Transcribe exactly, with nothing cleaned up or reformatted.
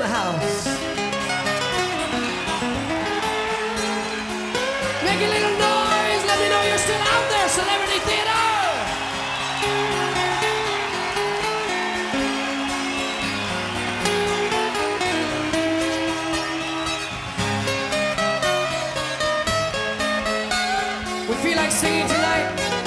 the house. Make a little noise, let me know you're still out there, Celebrity Theater! We feel like singing tonight.